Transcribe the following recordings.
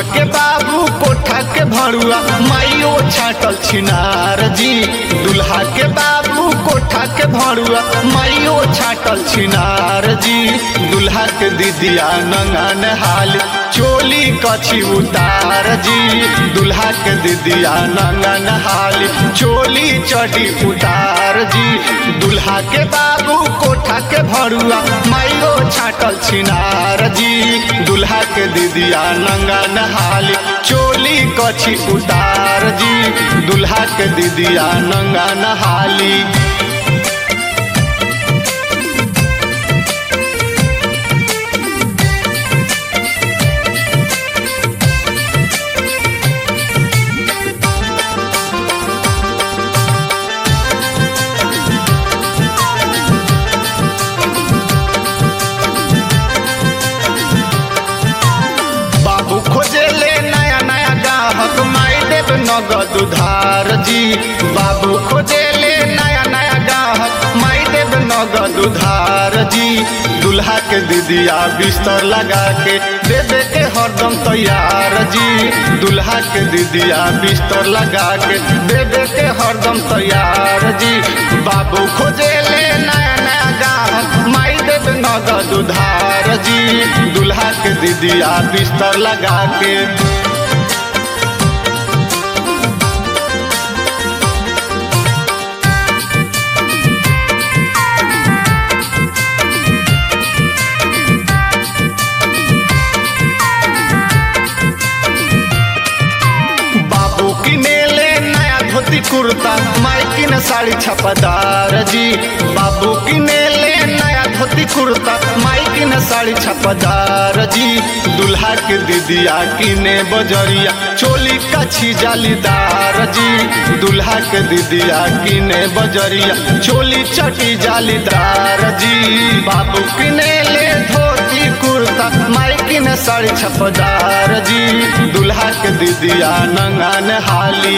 के बाबू कोठा के भरुआ माइयो छाटल छिनार जी। दुल्हा के बाबू कोठा के भरुआ माइयो छाटल छिनार जी। दुल्हा के दीदिया नंगा नहाली चोली कछी उतार जी। दुल्हा के दीदिया नंगा नहाली चोली चढ़ी उतार जी। दुल्हा के बाबू कोठा के भरुआ माइयो छाटल छिनार जी। दुल्हा के दीदिया नंगा नहाली चोली कछी उतार जी। दुल्हा के दीदिया नंगा नहाली। बाबू खोजेले नया नया ग्राहक माई देव नगद उधार जी। बाबू खोजेले नया नया ग्राहक माई देव नगद उधार जी। दुल्हा के दीदिया बिस्तर लगा के देवे के हरदम तैयार जी। दुल्हा के दीदिया बिस्तर लगा के देवे के हरदम तैयार जी। बाबू खोजेले नया नया ग्राहक माई देव नगद उधार जी। दुल्हा के दीदिया बिस्तर लगा के। बाबू किनेले नया धोती कुर्ता माई किन साड़ी छपादार जी। बाबू किनेले नया धोती कुर्ता माई किन साड़ी छपादार जी। दुल्हा के दीदिया किने बजरिया चोली कछी जालीदार जी। दुल्हा के दीदिया किने बजरिया चोली चटी जालीदार जी। बाबू किनेले धोती कुर्ता माई किन साड़ी छपादार जी। दुल्हा के दीदिया नंगा नहाली।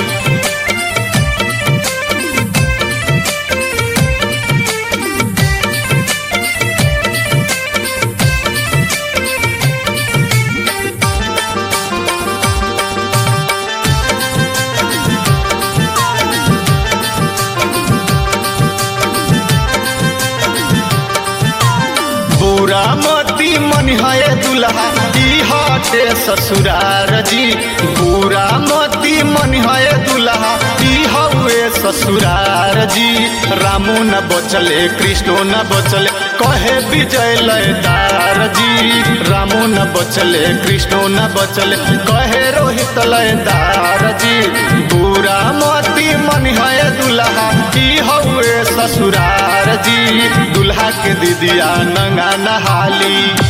बुरा मती मन है दुल्हा ई हटे ससुरार जी। बुरा मती मन है दुल्हा ई हवे ससुरार जी। रामो न बचले कृष्णो न बचले कहे विजय लयदार जी। रामो न बचले कृष्णो न बचले कहे रोहित लयदार जी। बुरा मती मन है दुल्हा ई हवे ससुरार जी। दुल्हा के दीदिया नंगा नहाली।